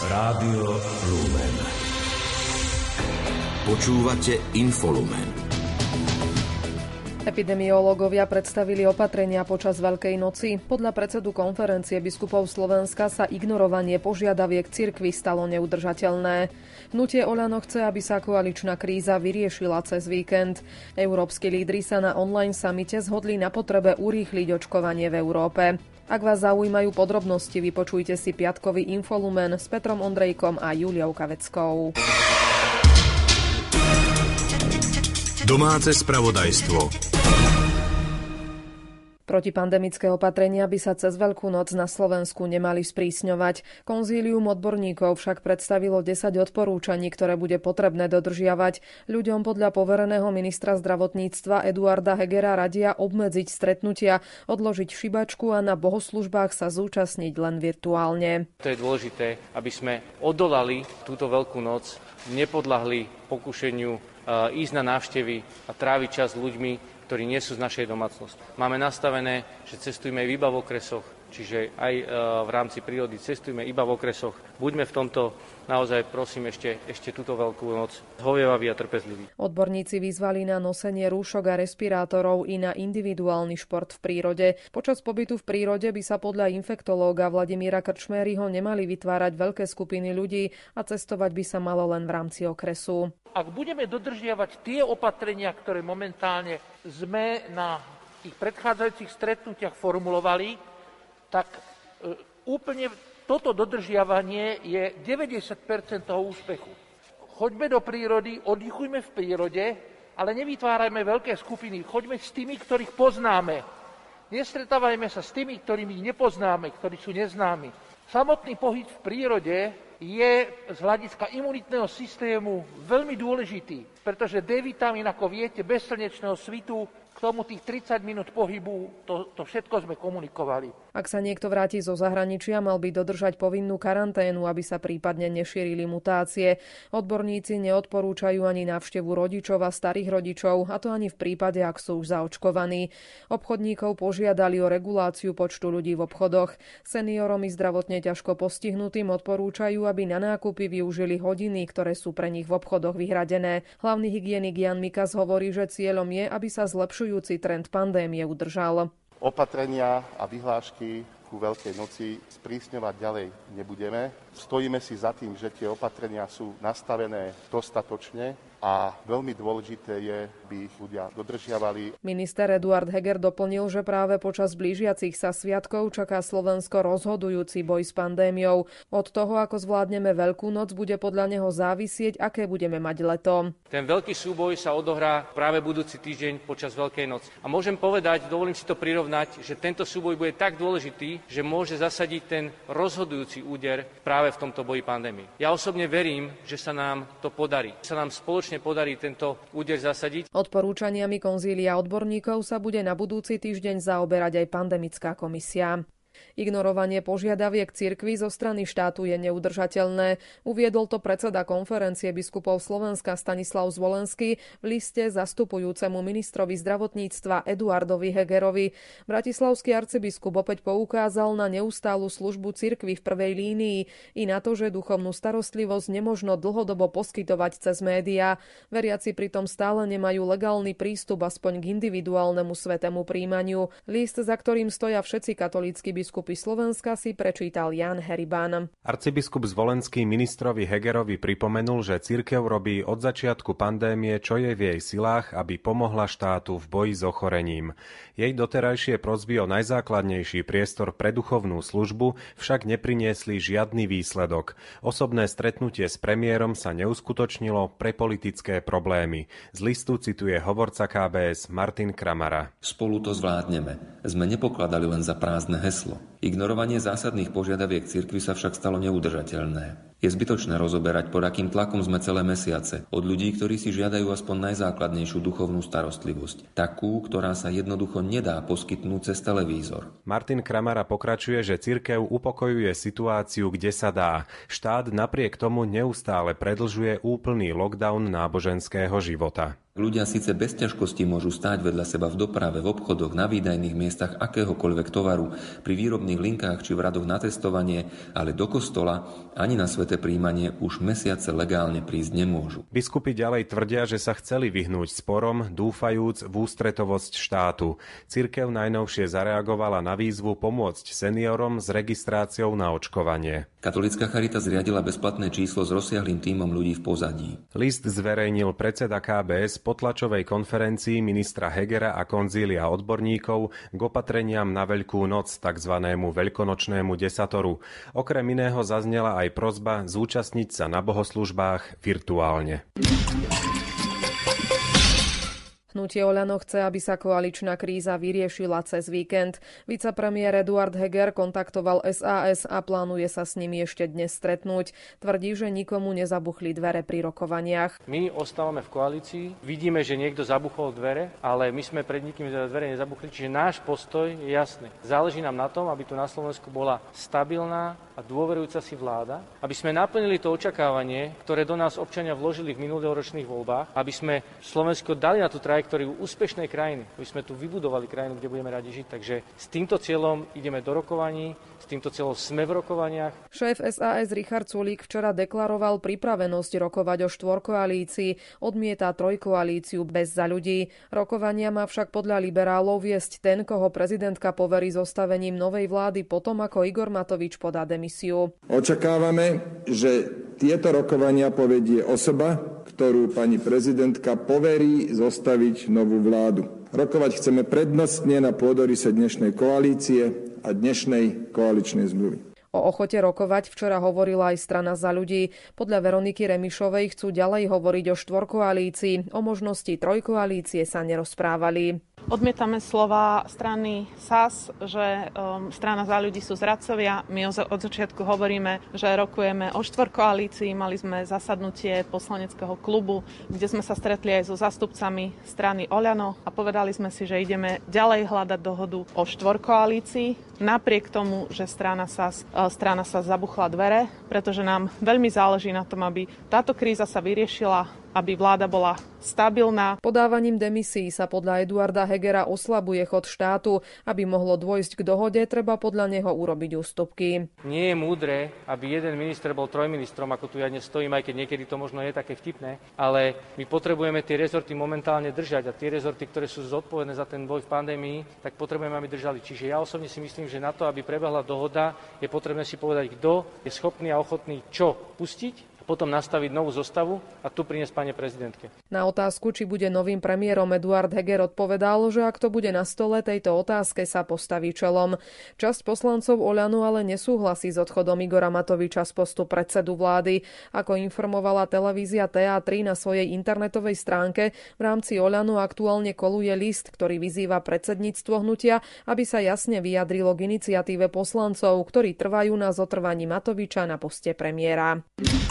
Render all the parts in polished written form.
Rádio Lumen. Počúvate Infolumen. Epidemiológovia predstavili opatrenia počas Veľkej noci. Podľa predsedu konferencie biskupov Slovenska sa ignorovanie požiadaviek cirkvi stalo neudržateľné. Hnutie Oľano chce, aby sa koaličná kríza vyriešila cez víkend. Európski lídri sa na online samite zhodli na potrebe urýchliť očkovanie v Európe. Ak vás zaujímajú podrobnosti, vypočujte si piatkový Infolumen s Petrom Ondrejkom a Juliou Kaveckou. Domáce spravodajstvo. Protipandemické opatrenia by sa cez Veľkú noc na Slovensku nemali sprísňovať. Konzílium odborníkov však predstavilo 10 odporúčaní, ktoré bude potrebné dodržiavať. Ľuďom podľa povereného ministra zdravotníctva Eduarda Hegera radia obmedziť stretnutia, odložiť šibačku a na bohoslužbách sa zúčastniť len virtuálne. To je dôležité, aby sme odolali túto Veľkú noc, nepodľahli pokušeniu ísť na návštevy a tráviť čas s ľuďmi, ktorí nie sú z našej domácnosti. Máme nastavené, že cestujeme iba v okresoch, čiže aj v rámci prírody cestujeme iba v okresoch. Buďme v tomto naozaj, prosím, ešte túto Veľkú noc zhovievaví a trpezliví. Odborníci vyzvali na nosenie rúšok a respirátorov i na individuálny šport v prírode. Počas pobytu v prírode by sa podľa infektológa Vladimíra Krčméryho nemali vytvárať veľké skupiny ľudí a cestovať by sa malo len v rámci okresu. Ak budeme dodržiavať tie opatrenia, ktoré momentálne sme na tých predchádzajúcich stretnutiach formulovali, tak úplne toto dodržiavanie je 90% toho úspechu. Choďme do prírody, oddychujme v prírode, ale nevytvárajme veľké skupiny. Choďme s tými, ktorých poznáme. Nestretávajme sa s tými, ktorými nepoznáme, ktorí sú neznámi. Samotný pohyb v prírode je z hľadiska imunitného systému veľmi dôležitý, pretože D-vitamín, ako viete, bez slnečného svitu, k tomu tých 30 minút pohybu, to všetko sme komunikovali. Ak sa niekto vráti zo zahraničia, mal by dodržať povinnú karanténu, aby sa prípadne nešírili mutácie. Odborníci neodporúčajú ani návštevu rodičov a starých rodičov, a to ani v prípade, ak sú už zaočkovaní. Obchodníkov požiadali o reguláciu počtu ľudí v obchodoch. Seniorom i zdravotne ťažko postihnutým odporúčajú, aby na nákupy využili hodiny, ktoré sú pre nich v obchodoch vyhradené. Hlavný hygienik Jan Mikas hovorí, že cieľom je, aby sa zlepšujúci trend pandémie udržal. Opatrenia a vyhlášky ku Veľkej noci sprísňovať ďalej nebudeme. Stojíme si za tým, že tie opatrenia sú nastavené dostatočne a veľmi dôležité je, aby ich ľudia dodržiavali. Minister Eduard Heger doplnil, že práve počas blížiacich sa sviatkov čaká Slovensko rozhodujúci boj s pandémiou. Od toho, ako zvládneme Veľkú noc, bude podľa neho závisieť, aké budeme mať leto. Ten veľký súboj sa odohrá práve budúci týždeň počas Veľkej noci. A môžem povedať, dovolím si to prirovnať, že tento súboj bude tak dôležitý, že môže zasadiť ten rozhodujúci úder práve v tomto boji pandémie. Ja osobne verím, že sa nám to podarí. Sa nám spoločne podarí tento úder zasadiť. Odporúčaniami konzília odborníkov sa bude na budúci týždeň zaoberať aj pandemická komisia. Ignorovanie požiadaviek cirkvi zo strany štátu je neudržateľné. Uviedol to predseda konferencie biskupov Slovenska Stanislav Zvolenský v liste zastupujúcemu ministrovi zdravotníctva Eduardovi Hegerovi. Bratislavský arcibiskup opäť poukázal na neustálu službu cirkvi v prvej línii i na to, že duchovnú starostlivosť nemožno dlhodobo poskytovať cez médiá. Veriaci pritom stále nemajú legálny prístup aspoň k individuálnemu svätému prijímaniu. List, za ktorým stoja všetci katolícki biskupy Slovenska, si prečítal Jan Heribán. Arcibiskup Zvolenský ministrovi Hegerovi pripomenul, že cirkev robí od začiatku pandémie, čo je v jej silách, aby pomohla štátu v boji s ochorením. Jej doterajšie prosby o najzákladnejší priestor pre duchovnú službu však nepriniesli žiadny výsledok. Osobné stretnutie s premiérom sa neuskutočnilo pre politické problémy. Z listu cituje hovorca KBS Martin Kramara. Spolu to zvládneme. Sme nepokladali len za prázdne heslo. Ignorovanie zásadných požiadaviek cirkvi sa však stalo neudržateľné. Je zbytočné rozoberať, pod akým tlakom sme celé mesiace, od ľudí, ktorí si žiadajú aspoň najzákladnejšiu duchovnú starostlivosť, takú, ktorá sa jednoducho nedá poskytnúť cez televízor. Martin Kramara pokračuje, že cirkev upokojuje situáciu, kde sa dá. Štát napriek tomu neustále predlžuje úplný lockdown náboženského života. Ľudia síce bez ťažkostí môžu stáť vedľa seba v doprave, v obchodoch, na výdajných miestach akéhokoľvek tovaru, pri výrobných linkách či v radoch na testovanie, ale do kostola ani na sväté prijímanie už mesiace legálne prísť nemôžu. Biskupy ďalej tvrdia, že sa chceli vyhnúť sporom, dúfajúc v ústretovosť štátu. Cirkev najnovšie zareagovala na výzvu pomôcť seniorom s registráciou na očkovanie. Katolícka charita zriadila bezplatné číslo s rozsiahlym tímom ľudí v pozadí. List zverejnil predseda KBS po tlačovej konferencii ministra Hegera a konzília odborníkov k opatreniam na Veľkú noc, tzv. Veľkonočnému desatoru. Okrem iného zaznela aj prosba zúčastniť sa na bohoslužbách virtuálne. Hnutie Oľano chce, aby sa koaličná kríza vyriešila cez víkend. Vicepremiér Eduard Heger kontaktoval SAS a plánuje sa s nimi ešte dnes stretnúť. Tvrdí, že nikomu nezabuchli dvere pri rokovaniach. My ostávame v koalícii, vidíme, že niekto zabuchol dvere, ale my sme pred nikým dvere nezabuchli, čiže náš postoj je jasný. Záleží nám na tom, aby tu na Slovensku bola stabilná a dôverujúca si vláda, aby sme naplnili to očakávanie, ktoré do nás občania vložili v minuloročných voľbách, aby sme Slovensko dali na tú trajektóriu úspešnej krajiny, aby sme tu vybudovali krajinu, kde budeme radi žiť. Takže s týmto cieľom ideme do rokovaní, s týmto cieľom sme v rokovaniach. Šéf SAS Richard Sulík včera deklaroval pripravenosť rokovať o štvorkoalícii, odmieta trojkoalíciu bez Za ľudí. Rokovania má však podľa liberálov viesť ten, koho prezidentka poverí zostavením novej vlády potom, ako Igor Matovič podá demisiu. Očakávame, že tieto rokovania povedie osoba, ktorú pani prezidentka poverí zostaviť novú vládu. Rokovať chceme prednostne na pôdoryse dnešnej koalície a dnešnej koaličnej zmluvy. O ochote rokovať včera hovorila aj strana Za ľudí. Podľa Veroniky Remišovej chcú ďalej hovoriť o štvorkoalícii. O možnosti trojkoalície sa nerozprávali. Odmietame slova strany SAS, že strana Za ľudí sú zradcovia. My od začiatku hovoríme, že rokujeme o štvorkoalícii. Mali sme zasadnutie poslaneckého klubu, kde sme sa stretli aj so zástupcami strany Oľano a povedali sme si, že ideme ďalej hľadať dohodu o štvorkoalícii. Napriek tomu, že strana SAS zabuchla dvere, pretože nám veľmi záleží na tom, aby táto kríza sa vyriešila, aby vláda bola stabilná. Podávaním demisií sa podľa Eduarda Hegera oslabuje chod štátu. Aby mohlo dôjsť k dohode, treba podľa neho urobiť ústupky. Nie je múdre, aby jeden minister bol trojministrom, ako tu ja dnes stojím, aj keď niekedy to možno je také vtipné, ale my potrebujeme tie rezorty momentálne držať a tie rezorty, ktoré sú zodpovedné za ten boj v pandémii, tak potrebujeme, aby držali. Čiže ja osobne si myslím, že na to, aby prebehla dohoda, je potrebné si povedať, kto je schopný a ochotný čo pustiť, potom nastaviť novú zostavu a tu priniesť pani prezidentke. Na otázku, či bude novým premiérom, Eduard Heger odpovedal, že ak to bude na stole, tejto otázke sa postaví čelom. Časť poslancov Oľano ale nesúhlasí s odchodom Igora Matoviča z postu predsedu vlády. Ako informovala televízia TA3 na svojej internetovej stránke, v rámci Oľano aktuálne koluje list, ktorý vyzýva predsedníctvo hnutia, aby sa jasne vyjadrilo k iniciatíve poslancov, ktorí trvajú na zotrvaní Matoviča na poste premiéra.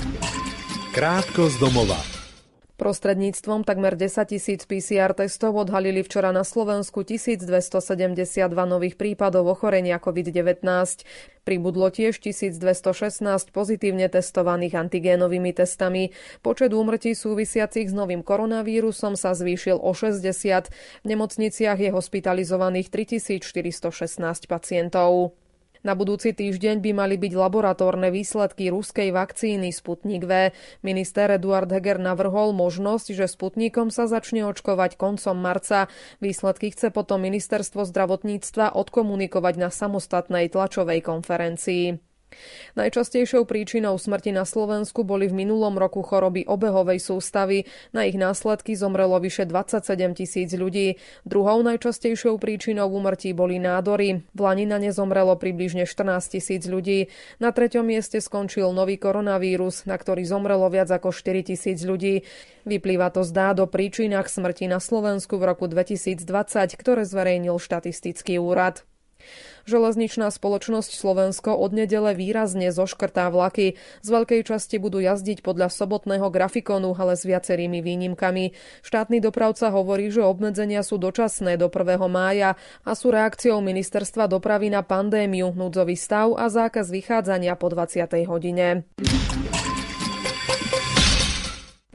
Krátko z domova. Prostredníctvom takmer 10 000 PCR testov odhalili včera na Slovensku 1272 nových prípadov ochorenia COVID-19. Pribudlo tiež 1216 pozitívne testovaných antigénovými testami. Počet úmrtí súvisiacich s novým koronavírusom sa zvýšil o 60. V nemocniciach je hospitalizovaných 3416 pacientov. Na budúci týždeň by mali byť laboratórne výsledky ruskej vakcíny Sputnik V. Minister Eduard Heger navrhol možnosť, že Sputnikom sa začne očkovať koncom marca. Výsledky chce potom ministerstvo zdravotníctva odkomunikovať na samostatnej tlačovej konferencii. Najčastejšou príčinou smrti na Slovensku boli v minulom roku choroby obehovej sústavy. Na ich následky zomrelo vyše 27 000 ľudí. Druhou najčastejšou príčinou úmrtí boli nádory. V lani na ne zomrelo približne 14 000 ľudí. Na 3. mieste skončil nový koronavírus, na ktorý zomrelo viac ako 4 000 ľudí. Vyplýva to z dát o príčinách smrti na Slovensku v roku 2020, ktoré zverejnil štatistický úrad. Železničná spoločnosť Slovensko od nedele výrazne zoškrtá vlaky. Z veľkej časti budú jazdiť podľa sobotného grafikonu, ale s viacerými výnimkami. Štátny dopravca hovorí, že obmedzenia sú dočasné do 1. mája a sú reakciou ministerstva dopravy na pandémiu, núdzový stav a zákaz vychádzania po 20. hodine.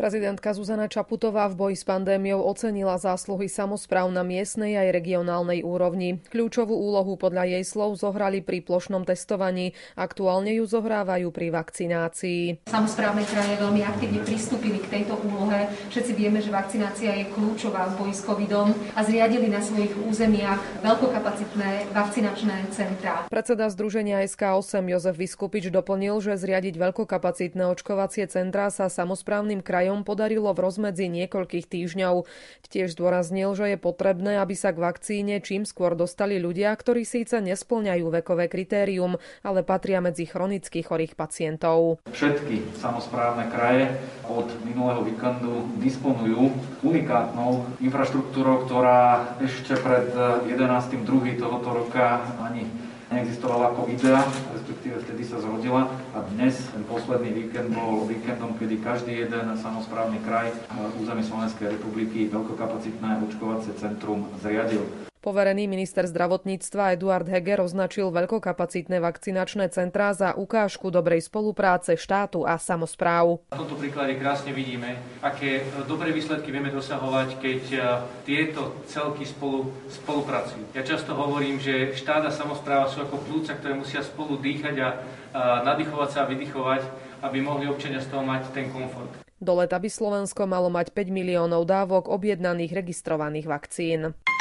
Prezidentka Zuzana Čaputová v boji s pandémiou ocenila zásluhy samospráv na miestnej aj regionálnej úrovni. Kľúčovú úlohu podľa jej slov zohrali pri plošnom testovaní. Aktuálne ju zohrávajú pri vakcinácii. Samosprávne kraje veľmi aktívne pristúpili k tejto úlohe. Všetci vieme, že vakcinácia je kľúčová v boji s covidom a zriadili na svojich územiach veľkokapacitné vakcinačné centrá. Predseda Združenia SK8 Jozef Viskupič doplnil, že zriadiť veľkokapacitné očkovacie centrá sa samosprávnym krajom podarilo v rozmedzi niekoľkých týždňov. Tiež zdôraznil, že je potrebné, aby sa k vakcíne čím skôr dostali ľudia, ktorí síce nespĺňajú vekové kritérium, ale patria medzi chronicky chorých pacientov. Všetky samosprávne kraje od minulého víkendu disponujú unikátnou infraštruktúrou, ktorá ešte pred 11.2. tohoto roka ani neexistovala ako idea, respektíve vtedy sa zrodila a dnes ten posledný víkend bol víkendom, kedy každý jeden samosprávny kraj území Slovenskej republiky veľkokapacitné očkovacie centrum zriadil. Poverený minister zdravotníctva Eduard Heger označil veľkokapacitné vakcinačné centrá za ukážku dobrej spolupráce štátu a samospráv. Na tomto príklade krásne vidíme, aké dobré výsledky vieme dosahovať, keď tieto celky spolupracujú. Ja často hovorím, že štát a samospráva sú ako pľúca, ktoré musia spolu dýchať a nadýchovať sa a vydychovať, aby mohli občania z toho mať ten komfort. Do leta by Slovensko malo mať 5 miliónov dávok objednaných registrovaných vakcín.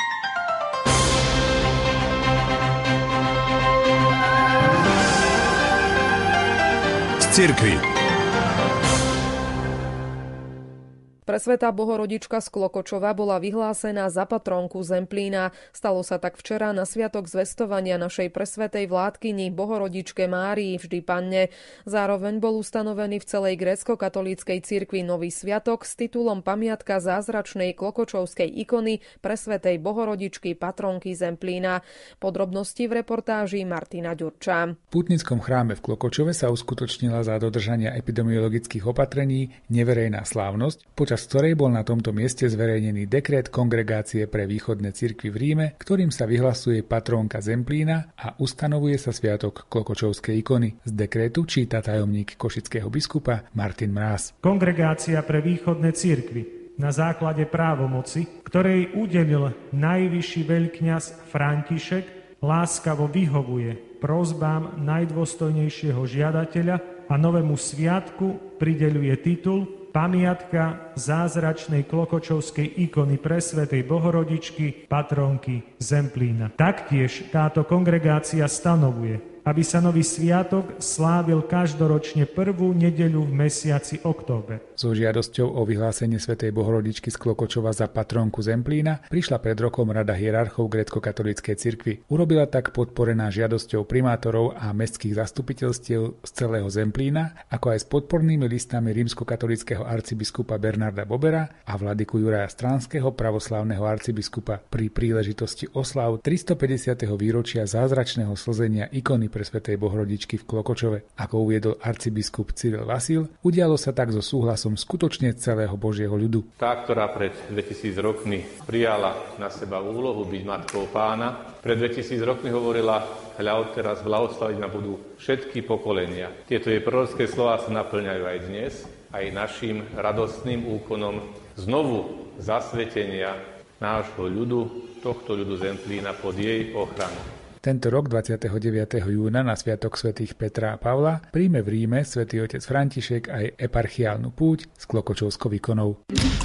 Cirkvi. Presvätá Bohorodička z Klokočova bola vyhlásená za patrónku Zemplína. Stalo sa tak včera na sviatok zvestovania našej presvätej vládkyni Bohorodičke Márii vždy Panne. Zároveň bol ustanovený v celej grécko-katolíckej cirkvi nový sviatok s titulom Pamiatka zázračnej klokočovskej ikony presvätej Bohorodičky patrónky Zemplína. Podrobnosti v reportáži Martina Ďurča. V pútnickom chráme v Klokočove sa uskutočnila za dodržania epidemiologických opatrení neverejná slávnosť, počas ktorej bol na tomto mieste zverejnený dekret Kongregácie pre východné cirkvi v Ríme, ktorým sa vyhlasuje patrónka Zemplína a ustanovuje sa sviatok klokočovskej ikony. Z dekrétu číta tajomník košického biskupa Martin Mráz. Kongregácia pre východné cirkvi na základe právomoci, ktorej udelil najvyšší veľkňaz František, láskavo vyhovuje prosbám najdôstojnejšieho žiadateľa a novému sviatku prideľuje titul Pamiatka zázračnej klokočovskej ikony presvätej Bohorodičky patrónky Zemplína. Taktiež táto kongregácia stanovuje, aby sa nový sviatok slávil každoročne prvú nedeľu v mesiaci október. So žiadosťou o vyhlásenie svätej Bohorodičky z Klokočova za patrónku Zemplína prišla pred rokom Rada hierarchov grécko-katolíckej cirkvi. Urobila tak podporená žiadosťou primátorov a mestských zastupiteľstiev z celého Zemplína, ako aj s podpornými listami rímskokatolíckeho arcibiskupa Bernarda Bobera a vladyku Juraja Stránského pravoslávneho arcibiskupa pri príležitosti oslav 350. výročia zázračného slzenia ikony presvätej Bohorodičky v Klokočove. Ako uviedol arcibiskup Cyril Vasil, udialo sa tak so súhlasom skutočne celého Božieho ľudu. Tá, ktorá pred 2000 rokmi prijala na seba úlohu byť matkou Pána, pred 2000 rokmi hovorila: hľa, teraz blahoslaviť ma budú všetky pokolenia. Tieto jej prorocké slová sa naplňajú aj dnes, aj našim radostným úkonom znovu zasvetenia nášho ľudu, tohto ľudu Zemplína pod jej ochranu. Tento rok 29. júna na sviatok svätých Petra a Pavla príjme v Ríme svätý otec František aj eparchiálnu púť s klokočovskou ikonou.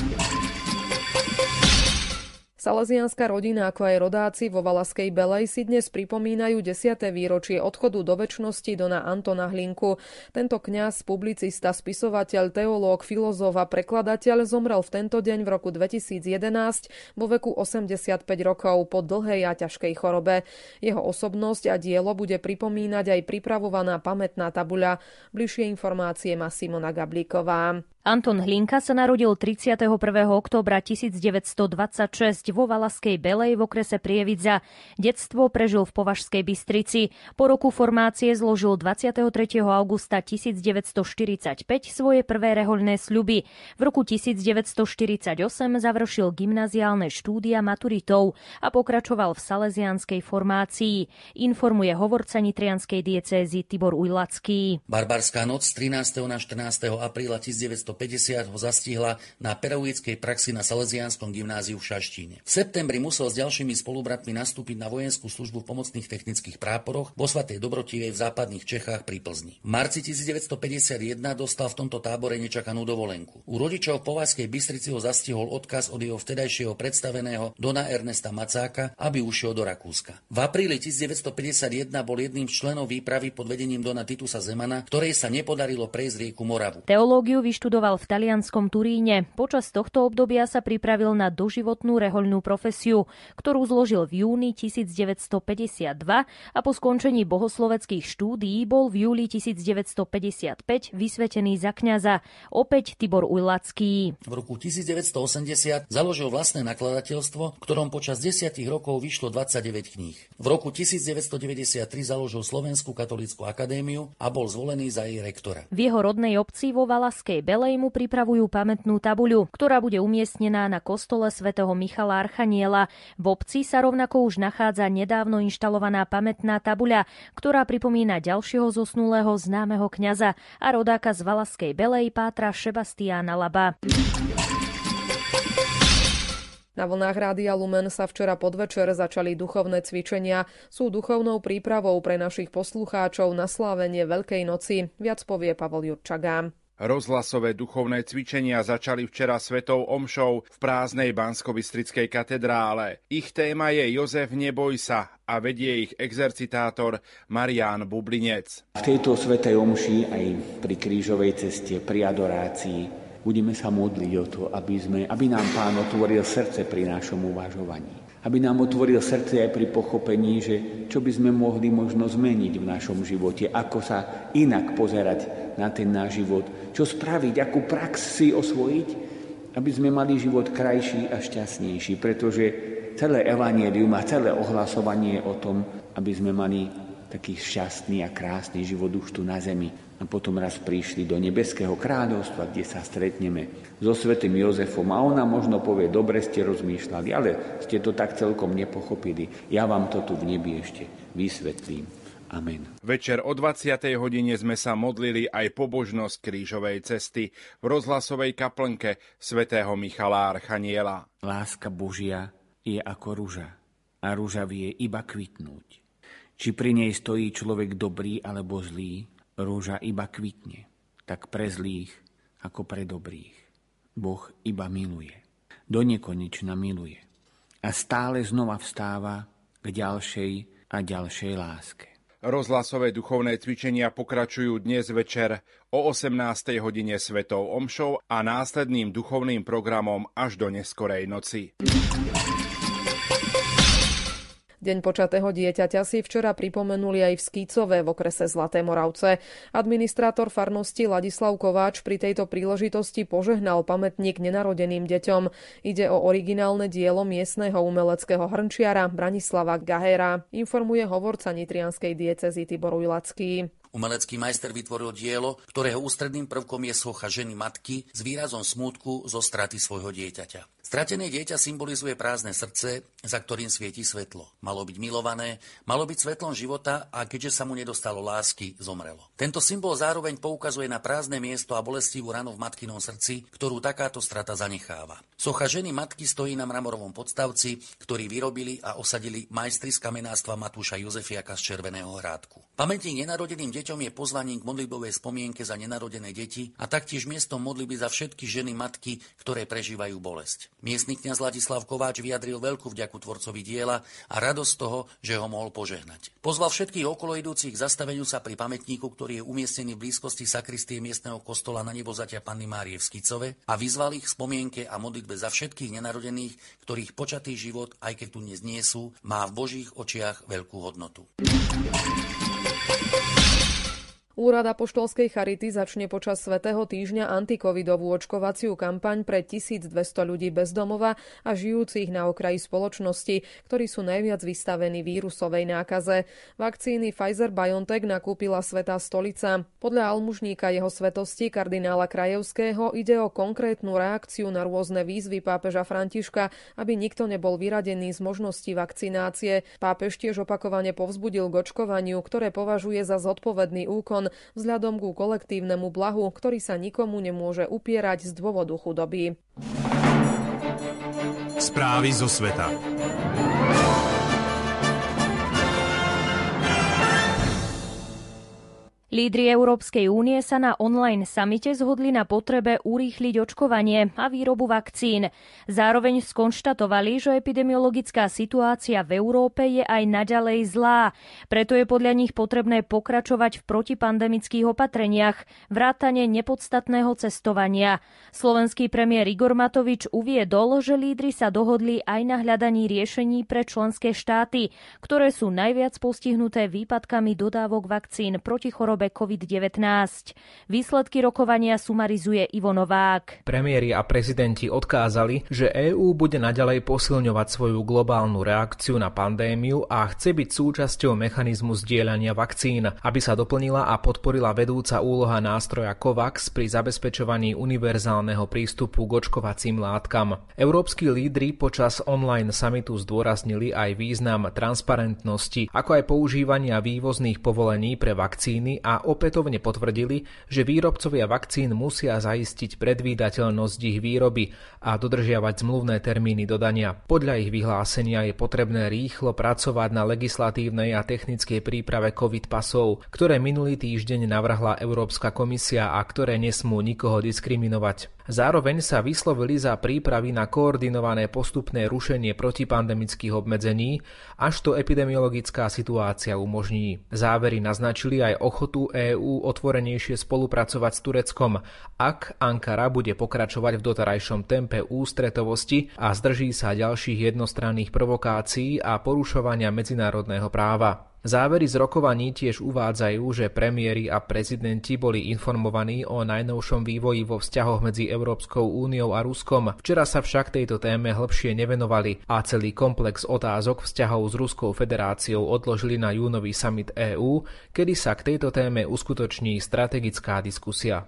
Salesiánska rodina, ako aj rodáci vo Valaskej Belej si dnes pripomínajú 10. výročie odchodu do večnosti dona Antona Hlinku. Tento kňaz, publicista, spisovateľ, teológ, filozof a prekladateľ zomrel v tento deň v roku 2011 vo veku 85 rokov po dlhej a ťažkej chorobe. Jeho osobnosť a dielo bude pripomínať aj pripravovaná pamätná tabuľa. Bližšie informácie má Simona Gablíková. Anton Hlinka sa narodil 31. októbra 1926 vo Valaskej Belej v okrese Prievidza. Detstvo prežil v Považskej Bystrici. Po roku formácie zložil 23. augusta 1945 svoje prvé rehoľné sľuby. V roku 1948 završil gymnaziálne štúdia maturitou a pokračoval v salesiánskej formácii. Informuje hovorca nitrianskej diecézy Tibor Ujlacký. Barbarská noc z 13. na 14. apríla 1915 1950 ho zastihla na pedagogickej praxi na Salesiánskom gymnáziu v Šaštíne. V septembri musel s ďalšími spolubratmi nastúpiť na vojenskú službu v pomocných technických práporoch vo Svatej Dobrotivej v západných Čechách pri Plzni. V marci 1951 dostal v tomto tábore nečakanú dovolenku. U rodičov v Považskej Bystrici ho zastihol odkaz od jeho vtedajšieho predstaveného Dona Ernesta Macáka, aby ušiel do Rakúska. V apríli 1951 bol jedným z členov výpravy pod vedením Dona Titusa Zemana, ktorej sa nepodarilo prejsť rieku Moravu. Teológiu vyštudoval v talianskom Turíne. Počas tohto obdobia sa pripravil na doživotnú rehoľnú profesiu, ktorú zložil v júni 1952 a po skončení bohosloveckých štúdií bol v júli 1955 vysvetený za kňaza, opäť Tibor Ujlacký. V roku 1980 založil vlastné nakladateľstvo, v ktorom počas 10 rokov vyšlo 29 kníh. V roku 1993 založil Slovenskú katolícku akadémiu a bol zvolený za jej rektora. V jeho rodnej obci vo Valaskej Belej mu pripravujú pamätnú tabuľu, ktorá bude umiestnená na kostole svätého Michala Archaniela. V obci sa rovnako už nachádza nedávno inštalovaná pamätná tabuľa, ktorá pripomína ďalšieho zosnulého známeho kňaza a rodáka z Valaskej Belej pátra Šebastiána Laba. Na vlnách Rádia Lumen sa včera podvečer začali duchovné cvičenia. Sú duchovnou prípravou pre našich poslucháčov na slávenie Veľkej noci. Viac povie Pavol Jurčaga. Rozhlasové duchovné cvičenia začali včera svetou omšou v prázdnej Banskobystrickej katedrále. Ich téma je Jozef, neboj sa a vedie ich exercitátor Marián Bublinec. V tejto svätej omši aj pri krížovej ceste, pri adorácii budeme sa modliť o to, aby nám Pán otvoril srdce pri našom uvažovaní. Aby nám otvoril srdce aj pri pochopení, že čo by sme mohli možno zmeniť v našom živote, ako sa inak pozerať na ten náš život, čo spraviť, akú prax si osvojiť, aby sme mali život krajší a šťastnejší, pretože celé evanjelium a celé ohlasovanie je o tom, aby sme mali taký šťastný a krásny život už tu na zemi. A potom raz prišli do nebeského kráľovstva, kde sa stretneme so svätým Jozefom. A ona možno povie, dobre ste rozmýšľali, ale ste to tak celkom nepochopili. Ja vám to tu v nebi ešte vysvetlím. Amen. Večer o 20. hodine sme sa modlili aj pobožnosť krížovej cesty v rozhlasovej kaplnke svätého Michala Archaniela. Láska Božia je ako ruža a ruža vie iba kvitnúť. Či pri nej stojí človek dobrý alebo zlý, rúža iba kvitne, tak pre zlých ako pre dobrých. Boh iba miluje, donekonečna miluje a stále znova vstáva k ďalšej a ďalšej láske. Rozhlasové duchovné cvičenia pokračujú dnes večer o 18. hodine svetou omšou a následným duchovným programom až do neskorej noci. Deň počatého dieťaťa si včera pripomenuli aj v Skícove v okrese Zlaté Moravce. Administrátor farnosti Ladislav Kováč pri tejto príležitosti požehnal pamätník nenarodeným deťom. Ide o originálne dielo miestneho umeleckého hrnčiara Branislava Gahera, informuje hovorca nitrianskej diecézy Tibor Ujlacký. Umelecký majster vytvoril dielo, ktorého ústredným prvkom je socha ženy matky s výrazom smútku zo straty svojho dieťaťa. Stratené dieťa symbolizuje prázdne srdce, za ktorým svieti svetlo. Malo byť milované, malo byť svetlom života a keďže sa mu nedostalo lásky, zomrelo. Tento symbol zároveň poukazuje na prázdne miesto a bolestivú ranu v matkinom srdci, ktorú takáto strata zanecháva. Socha ženy matky stojí na mramorovom podstavci, ktorý vyrobili a osadili majstri z kamenárstva Matúša Jozefiaka z Červeného Hrádku. Pamätník nenarodeným deťom je pozvaním k modlitbovej spomienke za nenarodené deti a taktiež miestom modlitby za všetky ženy matky, ktoré prežívajú bolesť. Miestny kňaz Ladislav Kováč vyjadril veľkú vďaku tvorcovi diela a radosť toho, že ho mohol požehnať. Pozval všetkých okoloidúcich k zastaveniu sa pri pamätníku, ktorý je umiestnený v blízkosti sakristie miestneho kostola Na Nebovzatia Panny Márie v Skicove a vyzval ich k spomienke a modlitbe za všetkých nenarodených, ktorých počatý život, aj keď tu dnes nie sú, má v Božích očiach veľkú hodnotu. Úrad apoštolskej charity začne počas Svätého týždňa antikovidovú očkovaciu kampaň pre 1200 ľudí bez domova a žijúcich na okraji spoločnosti, ktorí sú najviac vystavení vírusovej nákaze. Vakcíny Pfizer-BioNTech nakúpila Svätá stolica. Podľa almužníka jeho svetosti kardinála Krajevského ide o konkrétnu reakciu na rôzne výzvy pápeža Františka, aby nikto nebol vyradený z možnosti vakcinácie. Pápež tiež opakovane povzbudil k očkovaniu, ktoré považuje za zodpovedný úkon vzhľadom ku kolektívnemu blahu, ktorý sa nikomu nemôže upierať z dôvodu chudoby. Správy zo sveta. Lídri Európskej únie sa na online samite zhodli na potrebe urýchliť očkovanie a výrobu vakcín. Zároveň skonštatovali, že epidemiologická situácia v Európe je aj naďalej zlá. Preto je podľa nich potrebné pokračovať v protipandemických opatreniach, vrátane nepodstatného cestovania. Slovenský premiér Igor Matovič uviedol, že lídri sa dohodli aj na hľadaní riešení pre členské štáty, ktoré sú najviac postihnuté výpadkami dodávok vakcín proti chorobe COVID-19. Výsledky rokovania sumarizuje Ivo Novák. Premiéri a prezidenti odkázali, že EÚ bude naďalej posilňovať svoju globálnu reakciu na pandémiu a chce byť súčasťou mechanizmu zdieľania vakcín, aby sa doplnila a podporila vedúca úloha nástroja COVAX pri zabezpečovaní univerzálneho prístupu k očkovacím látkam. Európski lídri počas online summitu zdôraznili aj význam transparentnosti, ako aj používania vývozných povolení pre vakcíny a opätovne potvrdili, že výrobcovia vakcín musia zaistiť predvídateľnosť ich výroby a dodržiavať zmluvné termíny dodania. Podľa ich vyhlásenia je potrebné rýchlo pracovať na legislatívnej a technickej príprave COVID pasov, ktoré minulý týždeň navrhla Európska komisia a ktoré nesmú nikoho diskriminovať. Zároveň sa vyslovili za prípravy na koordinované postupné rušenie protipandemických obmedzení, až to epidemiologická situácia umožní. Závery naznačili aj ochotu EÚ otvorenejšie spolupracovať s Tureckom, ak Ankara bude pokračovať v doterajšom tempe ústretovosti a zdrží sa ďalších jednostranných provokácií a porušovania medzinárodného práva. Závery z rokovaní tiež uvádzajú, že premiéri a prezidenti boli informovaní o najnovšom vývoji vo vzťahoch medzi Európskou úniou a Ruskom. Včera sa však tejto téme hlbšie nevenovali a celý komplex otázok vzťahov s Ruskou federáciou odložili na júnový summit EÚ, kedy sa k tejto téme uskutoční strategická diskusia.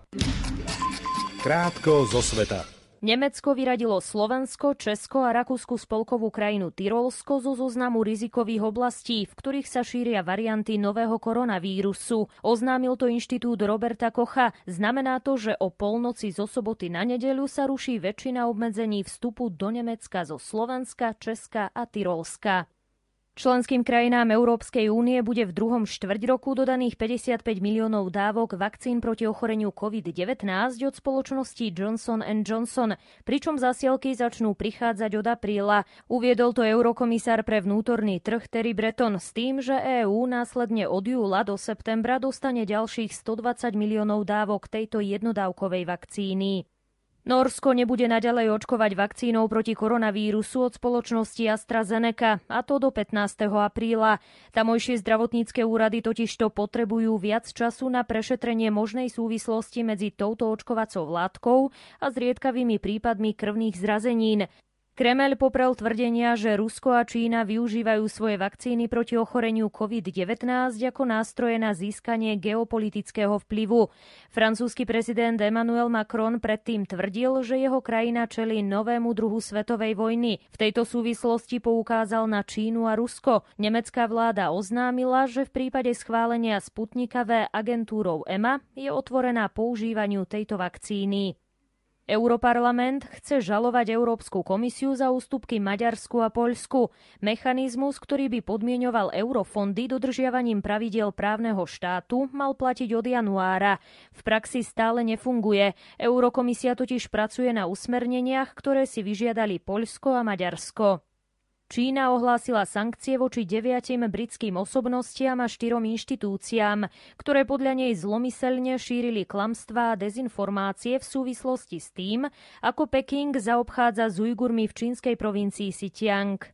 Krátko zo sveta. Nemecko vyradilo Slovensko, Česko a Rakúsku spolkovú krajinu Tyrolsko zo zoznamu rizikových oblastí, v ktorých sa šíria varianty nového koronavírusu. Oznámil to inštitút Roberta Kocha. Znamená to, že o polnoci zo soboty na nedeľu sa ruší väčšina obmedzení vstupu do Nemecka zo Slovenska, Česka a Tyrolska. Členským krajinám Európskej únie bude v druhom štvrťroku dodaných 55 miliónov dávok vakcín proti ochoreniu COVID-19 od spoločnosti Johnson & Johnson, pričom zasielky začnú prichádzať od apríla. Uviedol to eurokomisár pre vnútorný trh Thierry Breton s tým, že EÚ následne od júla do septembra dostane ďalších 120 miliónov dávok tejto jednodávkovej vakcíny. Nórsko nebude naďalej očkovať vakcínou proti koronavírusu od spoločnosti AstraZeneca, a to do 15. apríla. Tamojšie zdravotnícke úrady totižto potrebujú viac času na prešetrenie možnej súvislosti medzi touto očkovacou látkou a zriedkavými prípadmi krvných zrazenín. Kremeľ poprel tvrdenia, že Rusko a Čína využívajú svoje vakcíny proti ochoreniu COVID-19 ako nástroje na získanie geopolitického vplyvu. Francúzsky prezident Emmanuel Macron predtým tvrdil, že jeho krajina čelí novému druhu svetovej vojny. V tejto súvislosti poukázal na Čínu a Rusko. Nemecká vláda oznámila, že v prípade schválenia Sputnika V agentúrou EMA je otvorená používaniu tejto vakcíny. Europarlament chce žalovať Európsku komisiu za ústupky Maďarsku a Poľsku. Mechanizmus, ktorý by podmienoval eurofondy dodržiavaním pravidiel právneho štátu, mal platiť od januára. V praxi stále nefunguje. Eurokomisia totiž pracuje na usmerneniach, ktoré si vyžiadali Poľsko a Maďarsko. Čína ohlásila sankcie voči 9 britským osobnostiam a 4 inštitúciám, ktoré podľa nej zlomyselne šírili klamstvá a dezinformácie v súvislosti s tým, ako Peking zaobchádza s Ujgurmi v čínskej provincii Xinjiang.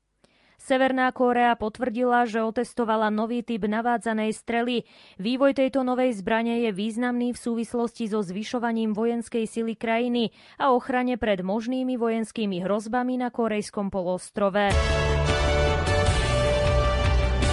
Severná Kórea potvrdila, že otestovala nový typ navádzanej strely. Vývoj tejto novej zbrane je významný v súvislosti so zvyšovaním vojenskej sily krajiny a ochrane pred možnými vojenskými hrozbami na Kórejskom poloostrove.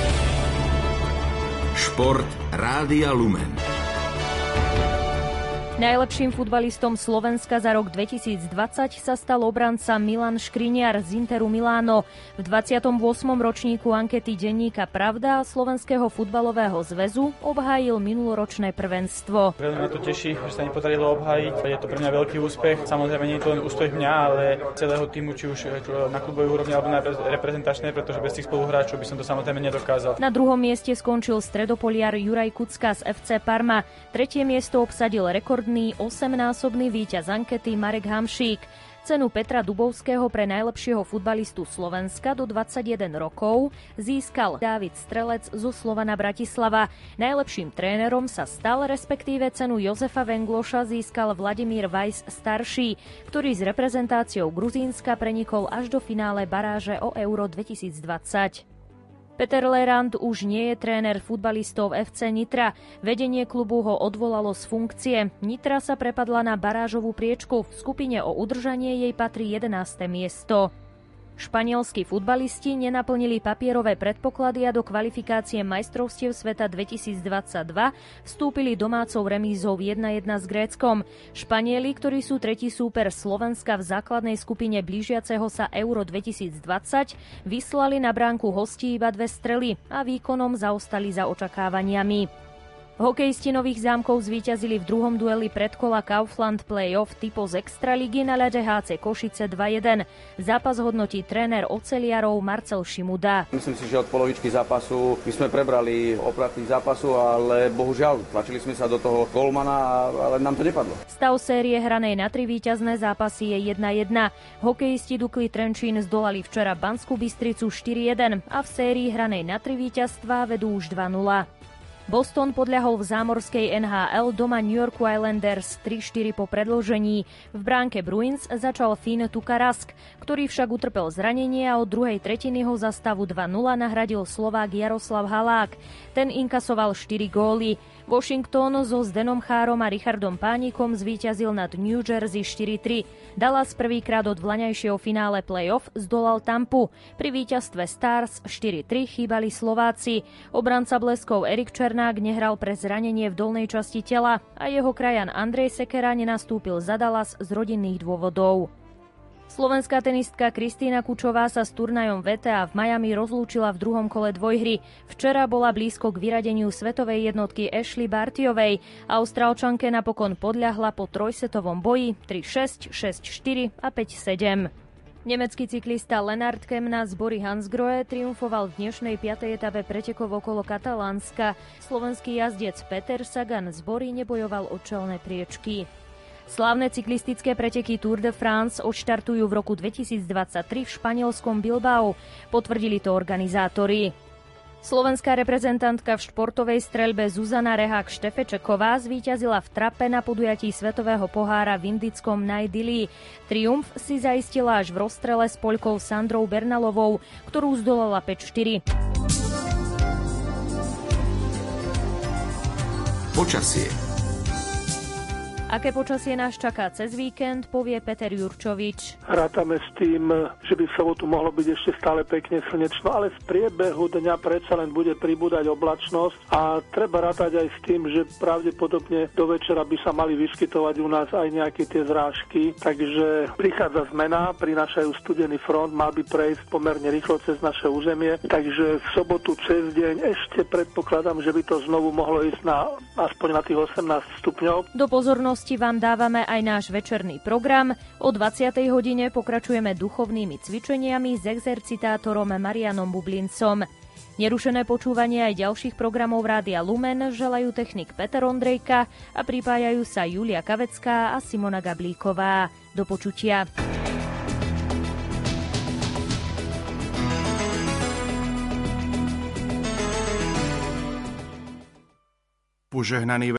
Šport Rádia Lumen. Najlepším futbalistom Slovenska za rok 2020 sa stal obranca Milan Škriňar z Interu Miláno. V 28. ročníku ankety denníka Pravda Slovenského futbalového zväzu obhájil minuloročné prvenstvo. Veľmi ma to teší, že sa mi podarilo obhájiť. Je to pre mňa veľký úspech. Samozrejme nie je to len úspech mňa, ale celého týmu, či už na klubovej úrovni alebo na reprezentačnej, pretože bez tých spoluhráčov by som to samozrejme nedokázal. Na druhom mieste skončil stredopoliar Juraj Kucka z FC Parma. Tretie miesto obsadil rekordný 8-násobný víťaz ankety Marek Hamšík. Cenu Petra Dubovského pre najlepšieho futbalistu Slovenska do 21 rokov získal Dávid Strelec zo Slovana Bratislava. Najlepším trénerom sa stal, respektíve cenu Jozefa Vengloša získal Vladimír Weiss starší, ktorý s reprezentáciou Gruzínska prenikol až do finále baráže o Euro 2020. Peter Lerand už nie je tréner futbalistov FC Nitra. Vedenie klubu ho odvolalo z funkcie. Nitra sa prepadla na barážovú priečku. V skupine o udržanie jej patrí 11. miesto. Španielskí futbalisti nenaplnili papierové predpoklady a do kvalifikácie majstrovstiev sveta 2022 vstúpili domácou remízou 1-1 s Gréckom. Španieli, ktorí sú tretí súper Slovenska v základnej skupine blížiaceho sa Euro 2020, vyslali na bránku hostí iba 2 strely a výkonom zaostali za očakávaniami. Hokejisti Nových Zámkov zvíťazili v druhom dueli predkola Kaufland Playoff typo z Extraligy na ľade HC Košice 2-1. Zápas hodnotí tréner oceliarov Marcel Šimuda. Myslím si, že od polovičky zápasu my sme prebrali opratný zápasu, ale bohužiaľ tlačili sme sa do toho golmana, ale nám to nepadlo. Stav série hranej na 3 víťazné zápasy je 1-1. Hokejisti Dukly Trenčín zdolali včera Banskú Bystricu 4-1 a v sérii hranej na 3 víťazstvá vedú už 2-0. Boston podľahol v zámorskej NHL doma New York Islanders 3-4 po predĺžení. V bránke Bruins začal Finn Tukarask, ktorý však utrpel zranenie a od druhej tretiny ho za stavu 2-0 nahradil Slovák Jaroslav Halák. Ten inkasoval 4 góly. Washington so Zdenom Chárom a Richardom Pánikom zvíťazil nad New Jersey 4-3. Dallas prvýkrát od vlaňajšieho finále playoff zdolal Tampu. Pri víťazstve Stars 4-3 chýbali Slováci. Obranca Bleskov Erik Černák nehral pre zranenie v dolnej časti tela a jeho krajan Andrej Sekera nenastúpil za Dallas z rodinných dôvodov. Slovenská tenistka Kristína Kučová sa s turnajom VTA v Miami rozlúčila v druhom kole dvojhry. Včera bola blízko k vyradeniu svetovej jednotky Ashley Bartyovej. Austrálčanke napokon podľahla po trojsetovom boji 3-6, 6-4 a 5-7. Nemecký cyklista Lennart Kemna z Bory Hansgrohe triumfoval v dnešnej 5. etape pretekov okolo Katalánska. Slovenský jazdec Peter Sagan z Bory nebojoval o čelné priečky. Slávne cyklistické preteky Tour de France odštartujú v roku 2023 v španielskom Bilbao. Potvrdili to organizátori. Slovenská reprezentantka v športovej streľbe Zuzana Rehák-Štefečeková zvíťazila v trape na podujatí Svetového pohára v indickom Naj-Dili. Triumf si zaistila až v rozstrele s Poľkou Sandrou Bernalovou, ktorú zdolala 5-4. Počasie. Aké počasie nás čaká cez víkend, povie Peter Jurčovič. Rátame s tým, že by v sobotu mohlo byť ešte stále pekne slnečno, ale v priebehu dňa predsa len bude pribúdať oblačnosť a treba rátať aj s tým, že pravdepodobne do večera by sa mali vyskytovať u nás aj nejaké tie zrážky, takže prichádza zmena, prinášajú studený front, mal by prejsť pomerne rýchlo cez naše územie, takže v sobotu cez deň ešte predpokladám, že by to znovu mohlo ísť na aspoň na tých 18 stupňov. Do pozornosti vám dávame aj náš večerný program. O 20. hodine pokračujeme duchovnými cvičeniami s exercitátorom Marianom Bublincom. Nerušené počúvanie aj ďalších programov Rádia Lumen želajú technik Peter Ondrejka a pripájajú sa Julia Kavecká a Simona Gablíková. Do počutia. Požehnaný